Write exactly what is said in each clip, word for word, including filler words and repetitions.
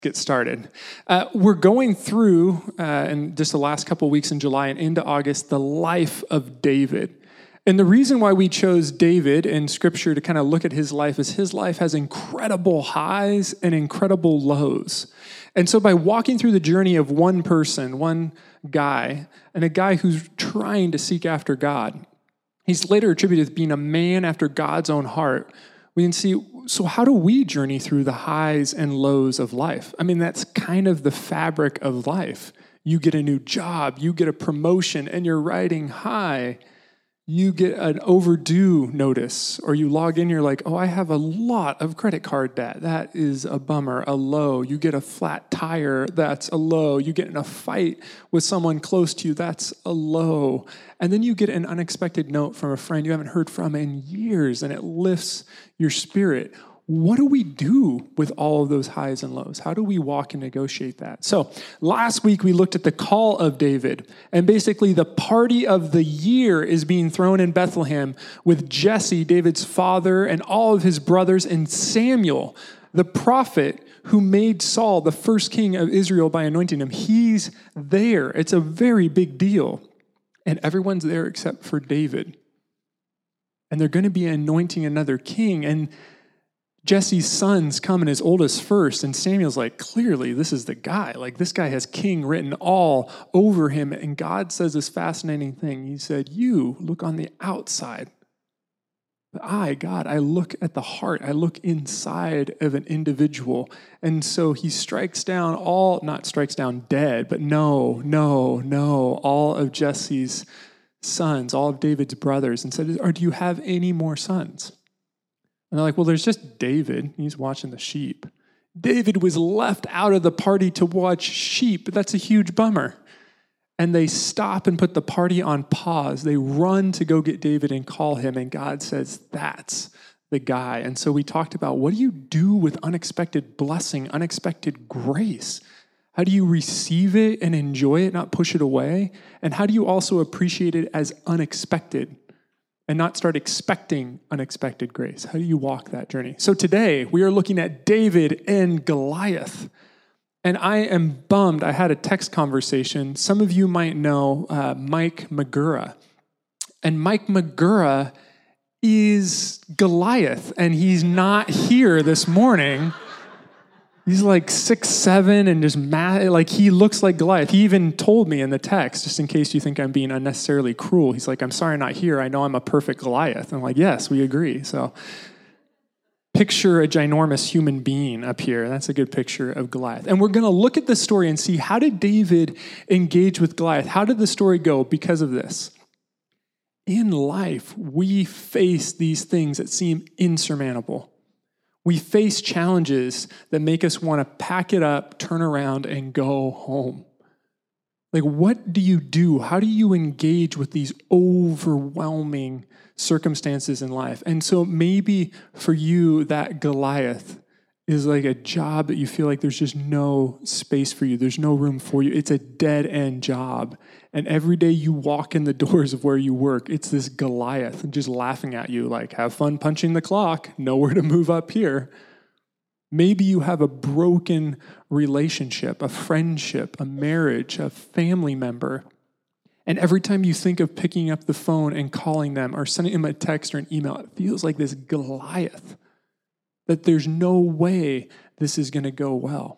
get started. Uh, we're going through, uh, in just the last couple of weeks in July and into August, the life of David. And the reason why we chose David in Scripture to kind of look at his life is his life has incredible highs and incredible lows. And so by walking through the journey of one person, one guy, and a guy who's trying to seek after God, he's later attributed to being a man after God's own heart. We can see, so how do we journey through the highs and lows of life? I mean, that's kind of the fabric of life. You get a new job, you get a promotion, and you're riding high. You get an overdue notice, or you log in, you're like, oh, I have a lot of credit card debt. That is a bummer, a low. You get a flat tire, that's a low. You get in a fight with someone close to you, that's a low. And then you get an unexpected note from a friend you haven't heard from in years, and it lifts your spirit. What do we do with all of those highs and lows? How do we walk and negotiate that? So last week we looked at the call of David, and basically the party of the year is being thrown in Bethlehem with Jesse, David's father, and all of his brothers, and Samuel, the prophet who made Saul the first king of Israel by anointing him. He's there. It's a very big deal. And everyone's there except for David. And they're going to be anointing another king, and Jesse's sons come and his oldest first, and Samuel's like, clearly, this is the guy. Like, this guy has king written all over him. And God says this fascinating thing. He said, you look on the outside. But I, God, I look at the heart. I look inside of an individual. And so he strikes down all, not strikes down dead, but no, no, no, all of Jesse's sons, all of David's brothers, and said, or do you have any more sons? And they're like, well, there's just David. He's watching the sheep. David was left out of the party to watch sheep. That's a huge bummer. And they stop and put the party on pause. They run to go get David and call him. And God says, that's the guy. And so we talked about, what do you do with unexpected blessing, unexpected grace? How do you receive it and enjoy it, not push it away? And how do you also appreciate it as unexpected and not start expecting unexpected grace? How do you walk that journey? So today, we are looking at David and Goliath. And I am bummed. I had a text conversation. Some of you might know uh, Mike Magura. And Mike Magura is Goliath, and he's not here this morning. He's like six, seven, and just mad. Like, he looks like Goliath. He even told me in the text, just in case you think I'm being unnecessarily cruel, he's like, I'm sorry I'm not here. I know I'm a perfect Goliath. I'm like, yes, we agree. So picture a ginormous human being up here. That's a good picture of Goliath. And we're going to look at this story and see, how did David engage with Goliath? How did the story go because of this? In life, we face these things that seem insurmountable. We face challenges that make us want to pack it up, turn around, and go home. Like, what do you do? How do you engage with these overwhelming circumstances in life? And so maybe for you, that Goliath is like a job that you feel like there's just no space for you. There's no room for you. It's a dead-end job. And every day you walk in the doors of where you work, it's this Goliath just laughing at you like, have fun punching the clock, nowhere to move up here. Maybe you have a broken relationship, a friendship, a marriage, a family member. And every time you think of picking up the phone and calling them or sending them a text or an email, it feels like this Goliath, that there's no way this is going to go well.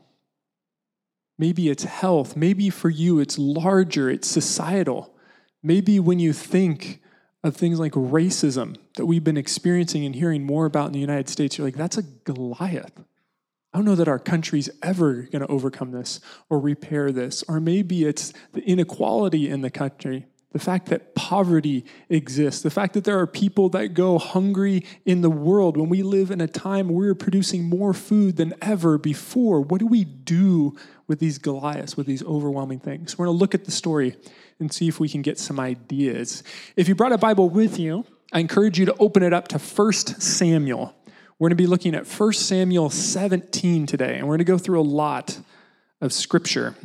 Maybe it's health. Maybe for you it's larger, it's societal. Maybe when you think of things like racism that we've been experiencing and hearing more about in the United States, you're like, that's a Goliath. I don't know that our country's ever going to overcome this or repair this. Or maybe it's the inequality in the country, the fact that poverty exists, the fact that there are people that go hungry in the world when we live in a time where we're producing more food than ever before. What do we do with these Goliaths, with these overwhelming things? We're going to look at the story and see if we can get some ideas. If you brought a Bible with you, I encourage you to open it up to First Samuel. We're going to be looking at First Samuel seventeen today, and we're going to go through a lot of scripture.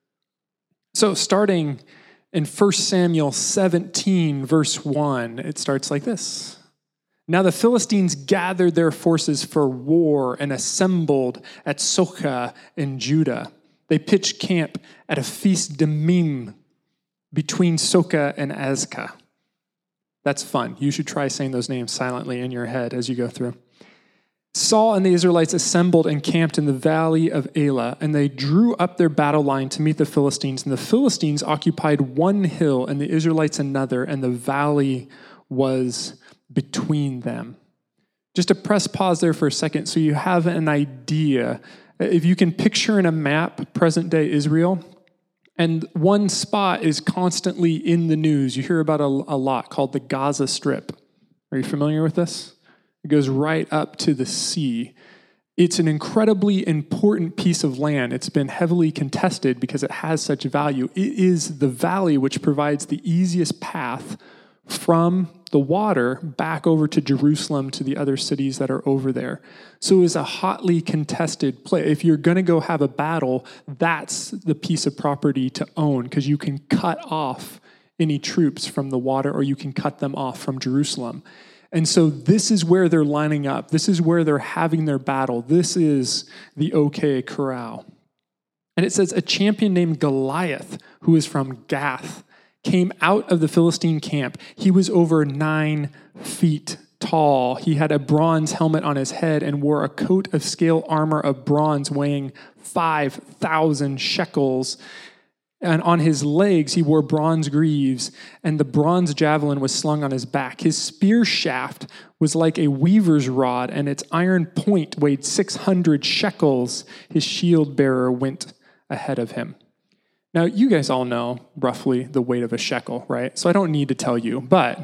So starting in First Samuel seventeen, verse one, it starts like this. Now the Philistines gathered their forces for war and assembled at Socha in Judah. They pitched camp at Ephes Dammim between Socha and Azekah. That's fun. You should try saying those names silently in your head as you go through. Saul and the Israelites assembled and camped in the valley of Elah, and they drew up their battle line to meet the Philistines. And the Philistines occupied one hill and the Israelites another, and the valley was between them. Just to press pause there for a second so you have an idea. If you can picture in a map present-day Israel, and one spot is constantly in the news. You hear about a, a lot called the Gaza Strip. Are you familiar with this? It goes right up to the sea. It's an incredibly important piece of land. It's been heavily contested because it has such value. It is the valley which provides the easiest path from the water back over to Jerusalem to the other cities that are over there. So it's a hotly contested place. If you're going to go have a battle, that's the piece of property to own because you can cut off any troops from the water or you can cut them off from Jerusalem. And so this is where they're lining up. This is where they're having their battle. This is the OK Corral. And it says, a champion named Goliath, who is from Gath, came out of the Philistine camp. He was over nine feet tall. He had a bronze helmet on his head and wore a coat of scale armor of bronze weighing five thousand shekels. And on his legs, he wore bronze greaves, and the bronze javelin was slung on his back. His spear shaft was like a weaver's rod, and its iron point weighed six hundred shekels. His shield bearer went ahead of him. Now, you guys all know roughly the weight of a shekel, right? So I don't need to tell you, but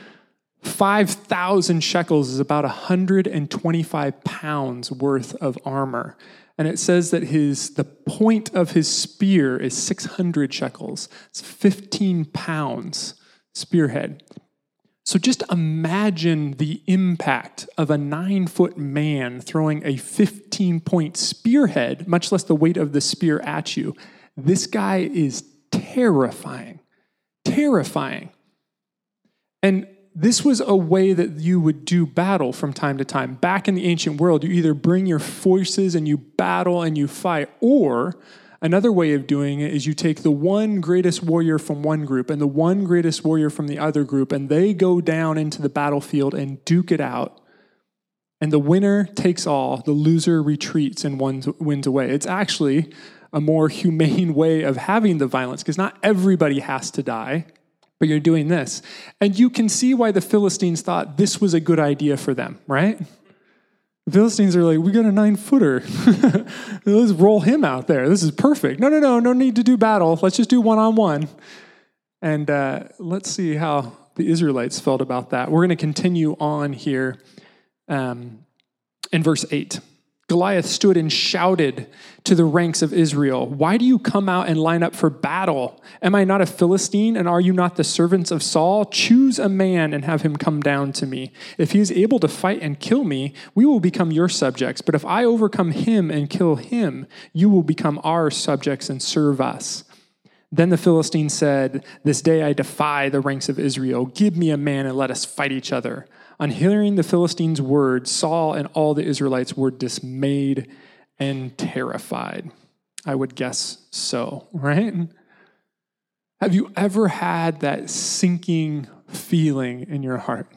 five thousand shekels is about one hundred twenty-five pounds worth of armor. And it says that his the point of his spear is six hundred shekels. It's fifteen pounds spearhead. So just imagine the impact of a nine-foot man throwing a fifteen-point spearhead, much less the weight of the spear at you. This guy is terrifying, terrifying. And this was a way that you would do battle from time to time. Back in the ancient world, you either bring your forces and you battle and you fight, or another way of doing it is you take the one greatest warrior from one group and the one greatest warrior from the other group, and they go down into the battlefield and duke it out. And the winner takes all, the loser retreats and wins, wins away. It's actually a more humane way of having the violence because not everybody has to die. But you're doing this. And you can see why the Philistines thought this was a good idea for them, right? The Philistines are like, we got a nine-footer. Let's roll him out there. This is perfect. No, no, no, no need to do battle. Let's just do one-on-one. And uh, let's see how the Israelites felt about that. We're going to continue on here um, in verse eight. Goliath stood and shouted to the ranks of Israel, "Why do you come out and line up for battle? Am I not a Philistine, and are you not the servants of Saul? Choose a man and have him come down to me. If he is able to fight and kill me, we will become your subjects. But if I overcome him and kill him, you will become our subjects and serve us." Then the Philistine said, "This day I defy the ranks of Israel. Give me a man and let us fight each other." On hearing the Philistines' words, Saul and all the Israelites were dismayed and terrified. I would guess so, right? Have you ever had that sinking feeling in your heart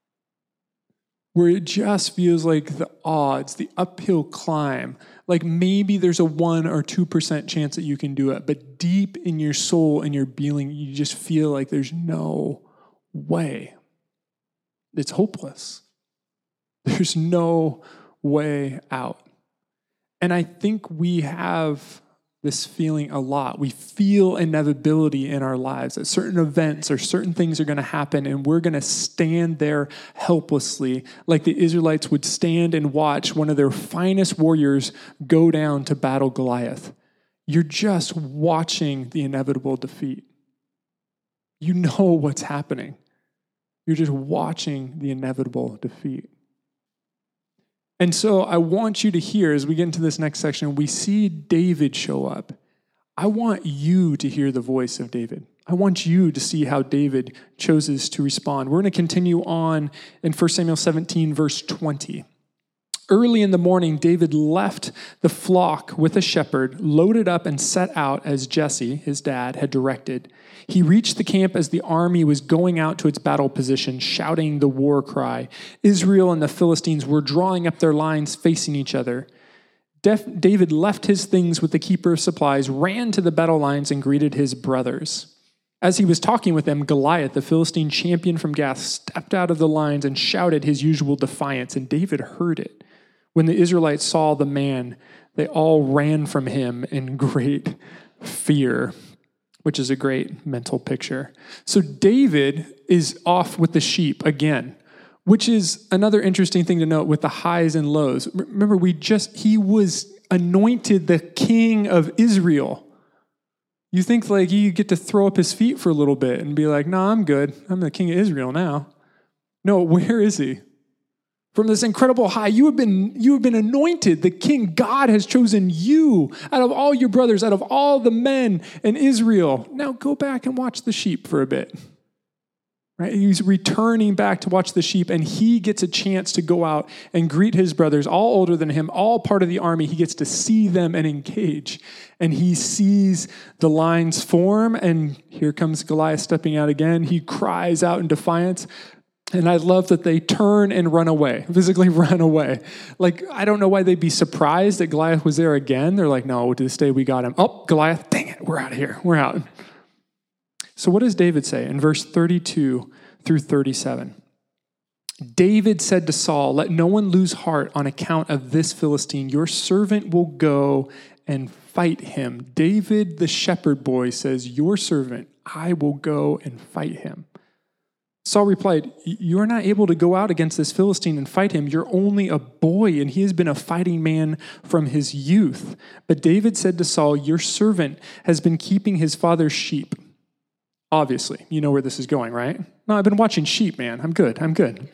where it just feels like the odds, the uphill climb, like maybe there's a one or two percent chance that you can do it, but deep in your soul and your being, you just feel like there's no way. It's hopeless. There's no way out. And I think we have this feeling a lot. We feel inevitability in our lives, that certain events or certain things are going to happen, and we're going to stand there helplessly, like the Israelites would stand and watch one of their finest warriors go down to battle Goliath. You're just watching the inevitable defeat. You know what's happening. You're just watching the inevitable defeat. And so I want you to hear, as we get into this next section, we see David show up. I want you to hear the voice of David. I want you to see how David chooses to respond. We're going to continue on in First Samuel seventeen, verse twenty. Early in the morning, David left the flock with a shepherd, loaded up and set out as Jesse, his dad, had directed. He reached the camp as the army was going out to its battle position, shouting the war cry. Israel and the Philistines were drawing up their lines facing each other. David left his things with the keeper of supplies, ran to the battle lines, and greeted his brothers. As he was talking with them, Goliath, the Philistine champion from Gath, stepped out of the lines and shouted his usual defiance, and David heard it. When the Israelites saw the man, they all ran from him in great fear, which is a great mental picture. So David is off with the sheep again, which is another interesting thing to note with the highs and lows. Remember, we just, he was anointed the king of Israel. You think like you get to throw up his feet for a little bit and be like, no, nah, I'm good. I'm the king of Israel now. No, where is he? From this incredible high, you have been, you have been anointed. The king, God has chosen you out of all your brothers, out of all the men in Israel. Now go back and watch the sheep for a bit. Right? He's returning back to watch the sheep, and he gets a chance to go out and greet his brothers, all older than him, all part of the army. He gets to see them and engage. And he sees the lines form, and here comes Goliath stepping out again. He cries out in defiance. And I love that they turn and run away, physically run away. Like, I don't know why they'd be surprised that Goliath was there again. They're like, no, to this day we got him. Oh, Goliath, dang it, we're out of here. We're out. So what does David say in verse thirty-two through thirty-seven? David said to Saul, let no one lose heart on account of this Philistine. Your servant will go and fight him. David, the shepherd boy, says, your servant, I will go and fight him. Saul replied, you are not able to go out against this Philistine and fight him. You're only a boy, and he has been a fighting man from his youth. But David said to Saul, your servant has been keeping his father's sheep. Obviously, you know where this is going, right? No, I've been watching sheep, man. I'm good. I'm good.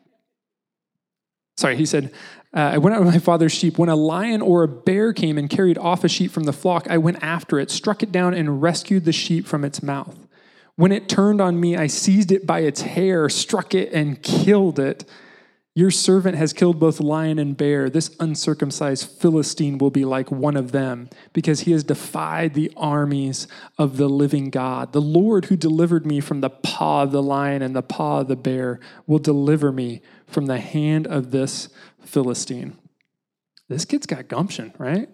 Sorry, he said, uh, I went out with my father's sheep. When a lion or a bear came and carried off a sheep from the flock, I went after it, struck it down, and rescued the sheep from its mouth. When it turned on me, I seized it by its hair, struck it, and killed it. Your servant has killed both lion and bear. This uncircumcised Philistine will be like one of them, because he has defied the armies of the living God. The Lord who delivered me from the paw of the lion and the paw of the bear will deliver me from the hand of this Philistine. This kid's got gumption, right?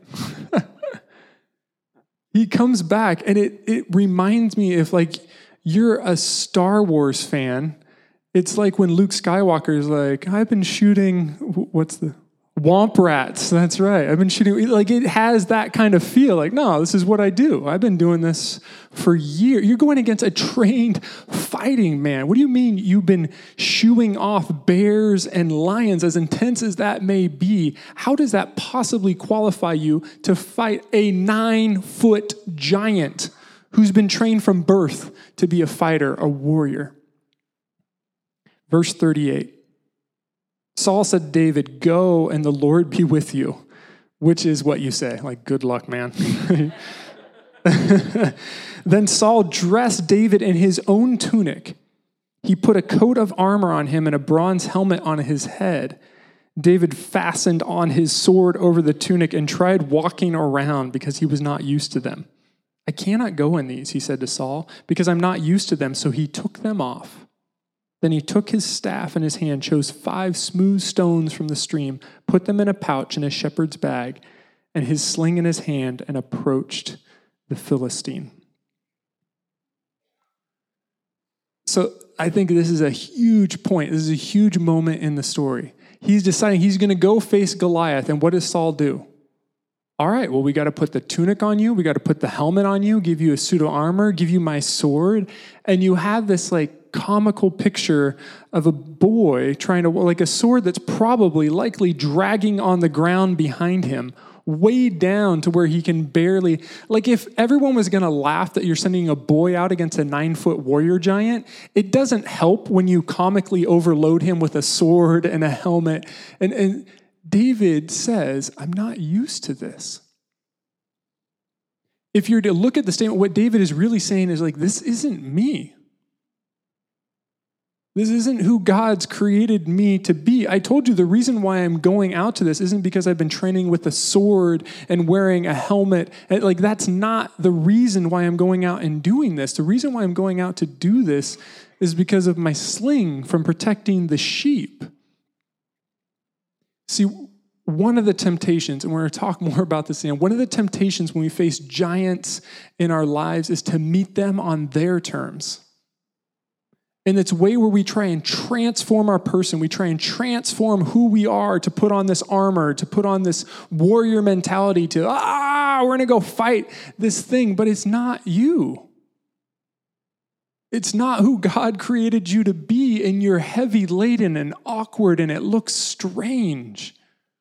He comes back, and it, it reminds me if like you're a Star Wars fan, it's like when Luke Skywalker is like, I've been shooting, what's the, Womp Rats. That's right. I've been shooting, like it has that kind of feel. Like, no, this is what I do. I've been doing this for years. You're going against a trained fighting man. What do you mean you've been shooing off bears and lions, as intense as that may be? How does that possibly qualify you to fight a nine-foot giant who's been trained from birth to be a fighter, a warrior? Verse thirty-eight, Saul said to David, go and the Lord be with you, which is what you say, like, good luck, man. Then Saul dressed David in his own tunic. He put a coat of armor on him and a bronze helmet on his head. David fastened on his sword over the tunic and tried walking around because he was not used to them. I cannot go in these, he said to Saul, because I'm not used to them. So he took them off. Then he took his staff in his hand, chose five smooth stones from the stream, put them in a pouch in a shepherd's bag, and his sling in his hand, and approached the Philistine. So I think this is a huge point. This is a huge moment in the story. He's deciding he's going to go face Goliath, and what does Saul do? All right, well, we got to put the tunic on you. We got to put the helmet on you, give you a suit of armor, give you my sword. And you have this like comical picture of a boy trying to, like a sword that's probably likely dragging on the ground behind him, weighed down to where he can barely, like if everyone was going to laugh that you're sending a boy out against a nine-foot warrior giant, it doesn't help when you comically overload him with a sword and a helmet. And, and David says, I'm not used to this. if you're to look at the statement, what David is really saying is like, this isn't me. This isn't who God's created me to be. I told you the reason why I'm going out to this isn't because I've been training with a sword and wearing a helmet. Like, that's not the reason why I'm going out and doing this. The reason why I'm going out to do this is because of my sling from protecting the sheep. See, one of the temptations, and we're going to talk more about this, and one of the temptations when we face giants in our lives is to meet them on their terms. And it's a way where we try and transform our person. We try and transform who we are to put on this armor, to put on this warrior mentality to, ah, we're going to go fight this thing. But it's not you. It's not who God created you to be, and you're heavy laden and awkward, and it looks strange.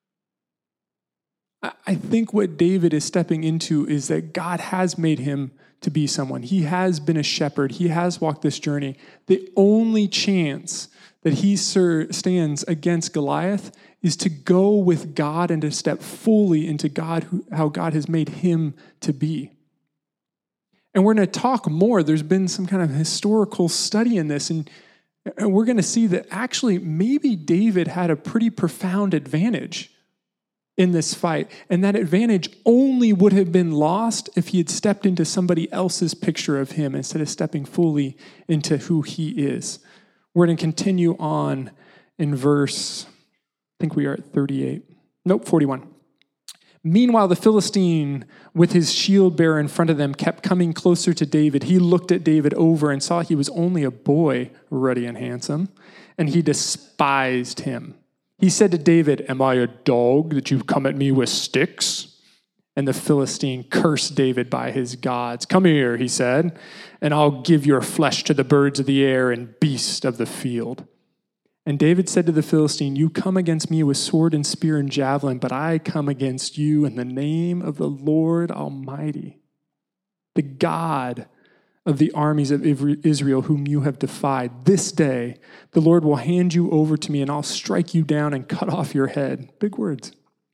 I think what David is stepping into is that God has made him to be someone. He has been a shepherd. He has walked this journey. The only chance that he stands against Goliath is to go with God and to step fully into God, who, how God has made him to be. And we're going to talk more. There's been some kind of historical study in this, and, and we're going to see that actually maybe David had a pretty profound advantage in this fight. And that advantage only would have been lost if he had stepped into somebody else's picture of him instead of stepping fully into who he is. We're going to continue on in verse, I think we are at thirty-eight. Nope, forty-one. Meanwhile, the Philistine, with his shield bearer in front of them, kept coming closer to David. He looked at David over and saw he was only a boy, ruddy and handsome, and he despised him. He said to David, "Am I a dog that you've come at me with sticks?" And the Philistine cursed David by his gods. "Come here," he said, "and I'll give your flesh to the birds of the air and beasts of the field." And David said to the Philistine, "You come against me with sword and spear and javelin, but I come against you in the name of the Lord Almighty, the God of the armies of Israel, whom you have defied. This day the Lord will hand you over to me, and I'll strike you down and cut off your head." Big words.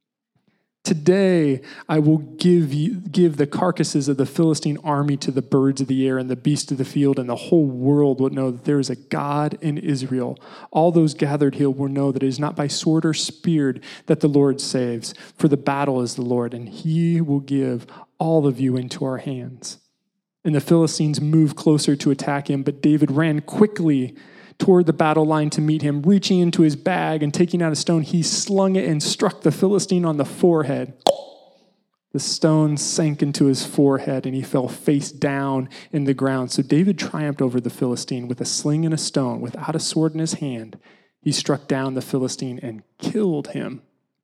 "Today I will give you, give the carcasses of the Philistine army to the birds of the air and the beasts of the field, and the whole world will know that there is a God in Israel. All those gathered here will know that it is not by sword or spear that the Lord saves, for the battle is the Lord, and he will give all of you into our hands." And the Philistines moved closer to attack him, but David ran quickly toward the battle line to meet him. Reaching into his bag and taking out a stone, he slung it and struck the Philistine on the forehead. The stone sank into his forehead, and he fell face down in the ground. So David triumphed over the Philistine with a sling and a stone. Without a sword in his hand, he struck down the Philistine and killed him.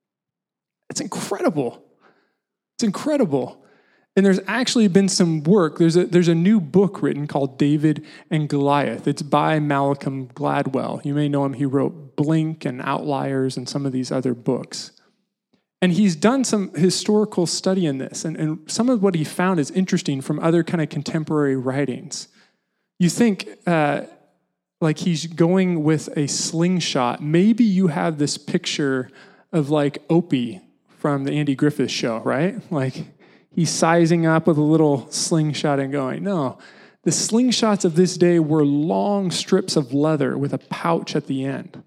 It's incredible. It's incredible. And there's actually been some work. There's a, there's a new book written called David and Goliath. It's by Malcolm Gladwell. You may know him. He wrote Blink and Outliers and some of these other books. And he's done some historical study in this. And, and some of what he found is interesting from other kind of contemporary writings. You think uh, like he's going with a slingshot. Maybe you have this picture of like Opie from the Andy Griffith Show, right? Like, he's sizing up with a little slingshot and going. No, the slingshots of this day were long strips of leather with a pouch at the end.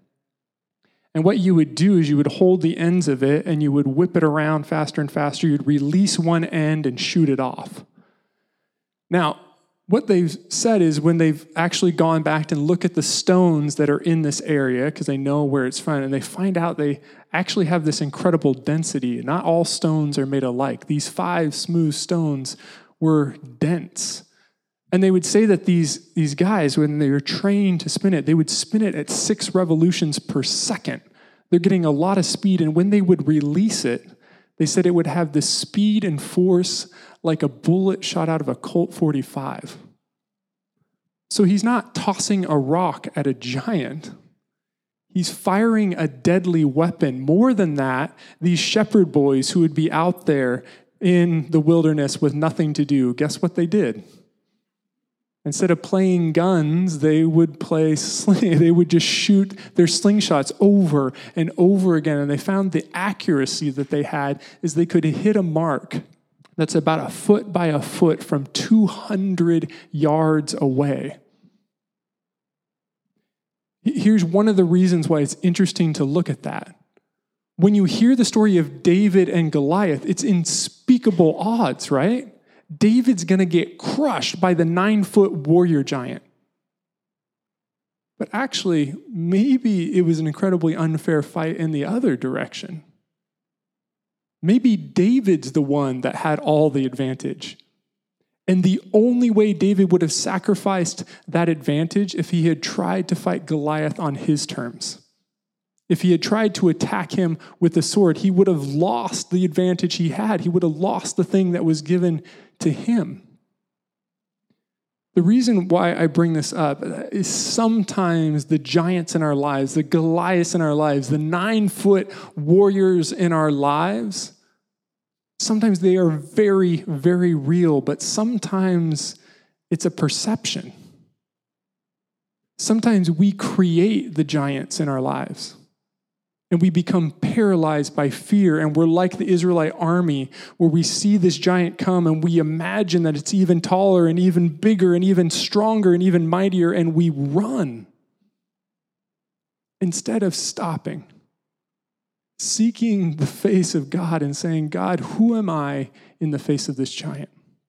And what you would do is you would hold the ends of it and you would whip it around faster and faster. You'd release one end and shoot it off. Now, what they've said is when they've actually gone back and look at the stones that are in this area, because they know where it's from, and they find out they actually have this incredible density. Not all stones are made alike. These five smooth stones were dense. And they would say that these, these guys, when they were trained to spin it, they would spin it at six revolutions per second. They're getting a lot of speed, and when they would release it, they said it would have the speed and force like a bullet shot out of a Colt forty-five. So he's not tossing a rock at a giant. He's firing a deadly weapon. More than that, these shepherd boys who would be out there in the wilderness with nothing to do, guess what they did? Instead of playing guns, they would play sling. They would just shoot their slingshots over and over again. And they found the accuracy that they had is they could hit a mark that's about a foot by a foot from two hundred yards away. Here's one of the reasons why it's interesting to look at that. When you hear the story of David and Goliath, it's unspeakable odds, right? David's going to get crushed by the nine-foot warrior giant. But actually, maybe it was an incredibly unfair fight in the other direction. Maybe David's the one that had all the advantage. And the only way David would have sacrificed that advantage if he had tried to fight Goliath on his terms. If he had tried to attack him with the sword, he would have lost the advantage he had. He would have lost the thing that was given to him. The reason why I bring this up is sometimes the giants in our lives, the Goliaths in our lives, the nine-foot warriors in our lives, sometimes they are very, very real, but sometimes it's a perception. Sometimes we create the giants in our lives. And we become paralyzed by fear, and we're like the Israelite army, where we see this giant come, and we imagine that it's even taller, and even bigger, and even stronger, and even mightier, and we run. Instead of stopping, seeking the face of God and saying, God, who am I in the face of this giant?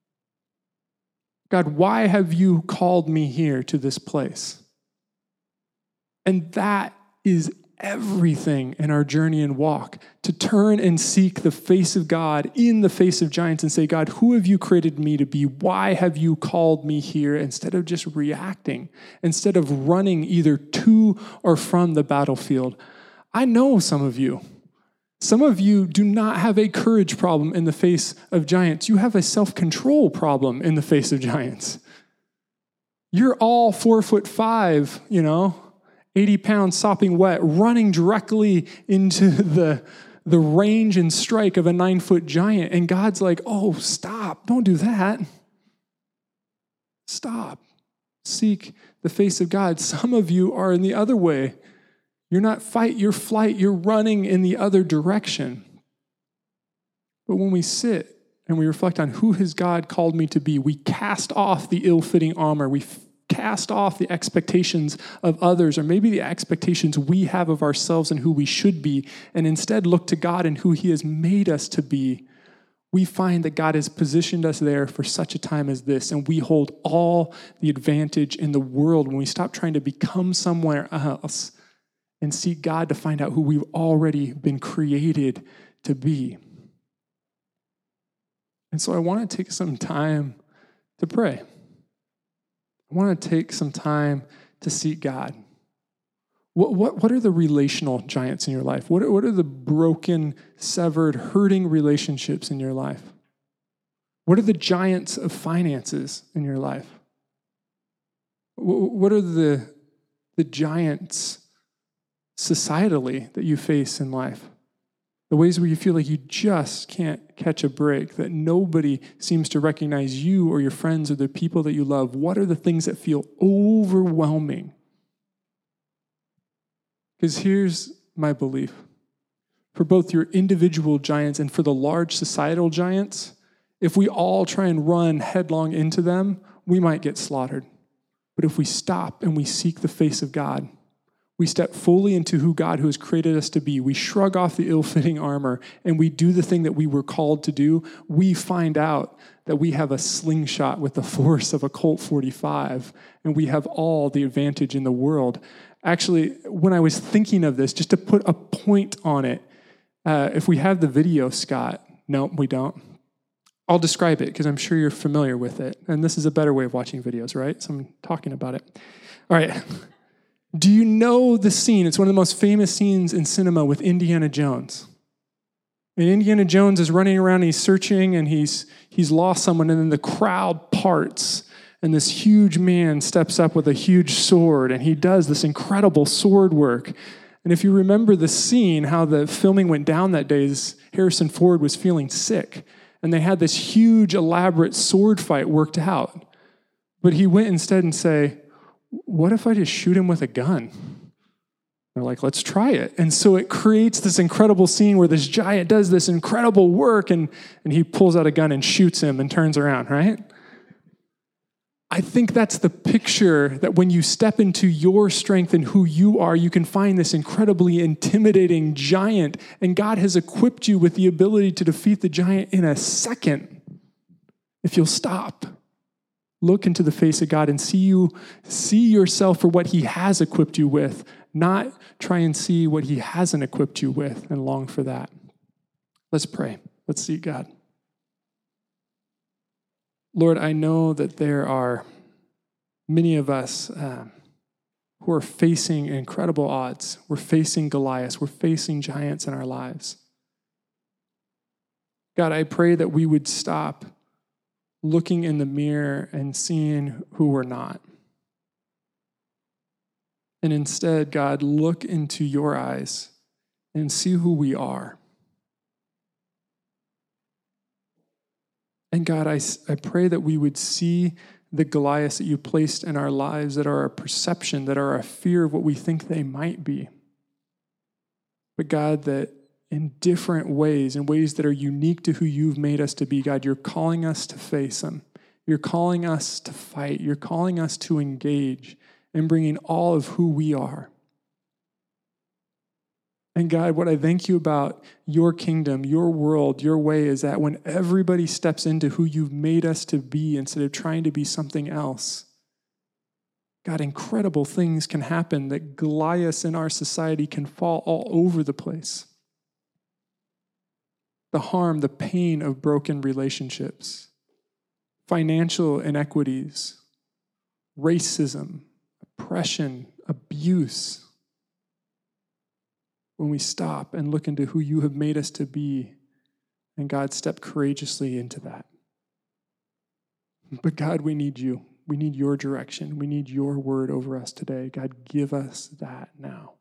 God, why have you called me here to this place? And that is everything in our journey and walk, to turn and seek the face of God in the face of giants and say, God, who have you created me to be? Why have you called me here? Instead of just reacting, instead of running either to or from the battlefield. I know some of you. Some of you do not have a courage problem in the face of giants. You have a self-control problem in the face of giants. You're all four foot five, you know, eighty pounds sopping wet, running directly into the, the range and strike of a nine-foot giant. And God's like, oh, stop. Don't do that. Stop. Seek the face of God. Some of you are in the other way. You're not fight, you're flight. You're running in the other direction. But when we sit and we reflect on who has God called me to be, we cast off the ill-fitting armor. We cast off the expectations of others, or maybe the expectations we have of ourselves and who we should be, and instead look to God and who he has made us to be. We find that God has positioned us there for such a time as this, and we hold all the advantage in the world when we stop trying to become somewhere else and seek God to find out who we've already been created to be. And so I want to take some time to pray. I want to take some time to seek God. What, what, what are the relational giants in your life? What are, what are the broken, severed, hurting relationships in your life? What are the giants of finances in your life? What are the, the giants societally that you face in life? The ways where you feel like you just can't catch a break, that nobody seems to recognize you or your friends or the people that you love. What are the things that feel overwhelming? Because here's my belief. For both your individual giants and for the large societal giants, if we all try and run headlong into them, we might get slaughtered. But if we stop and we seek the face of God, we step fully into who God who has created us to be. We shrug off the ill-fitting armor and we do the thing that we were called to do. We find out that we have a slingshot with the force of a Colt forty-five, and we have all the advantage in the world. Actually, when I was thinking of this, just to put a point on it, uh, if we have the video, Scott, no, we don't. I'll describe it because I'm sure you're familiar with it. And this is a better way of watching videos, right? So I'm talking about it. All right. Do you know the scene? It's one of the most famous scenes in cinema with Indiana Jones. And Indiana Jones is running around, and he's searching, and he's he's lost someone, and then the crowd parts, and this huge man steps up with a huge sword, and he does this incredible sword work. And if you remember the scene, how the filming went down that day, is Harrison Ford was feeling sick, and they had this huge, elaborate sword fight worked out. But he went instead and say, what if I just shoot him with a gun? They're like, let's try it. And so it creates this incredible scene where this giant does this incredible work, and, and he pulls out a gun and shoots him and turns around, right? I think that's the picture that when you step into your strength and who you are, you can find this incredibly intimidating giant, and God has equipped you with the ability to defeat the giant in a second if you'll stop. Look into the face of God and see you, see yourself for what he has equipped you with, not try and see what he hasn't equipped you with and long for that. Let's pray. Let's see God. Lord, I know that there are many of us uh, who are facing incredible odds. We're facing Goliaths. We're facing giants in our lives. God, I pray that we would stop looking in the mirror and seeing who we're not. And instead, God, look into your eyes and see who we are. And God, I, I pray that we would see the Goliaths that you placed in our lives that are a perception, that are a fear of what we think they might be. But God, that in different ways, in ways that are unique to who you've made us to be, God, you're calling us to face them. You're calling us to fight. You're calling us to engage and bringing all of who we are. And God, what I thank you about your kingdom, your world, your way is that when everybody steps into who you've made us to be instead of trying to be something else, God, incredible things can happen, that Goliaths in our society can fall all over the place. The harm, the pain of broken relationships, financial inequities, racism, oppression, abuse. When we stop and look into who you have made us to be, and God, step courageously into that. But God, we need you. We need your direction. We need your word over us today. God, give us that now.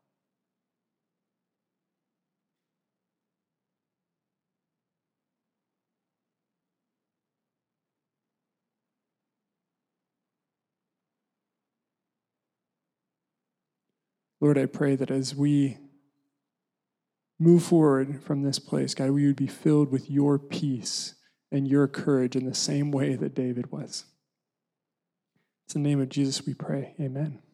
Lord, I pray that as we move forward from this place, God, we would be filled with your peace and your courage in the same way that David was. In the name of Jesus we pray, amen.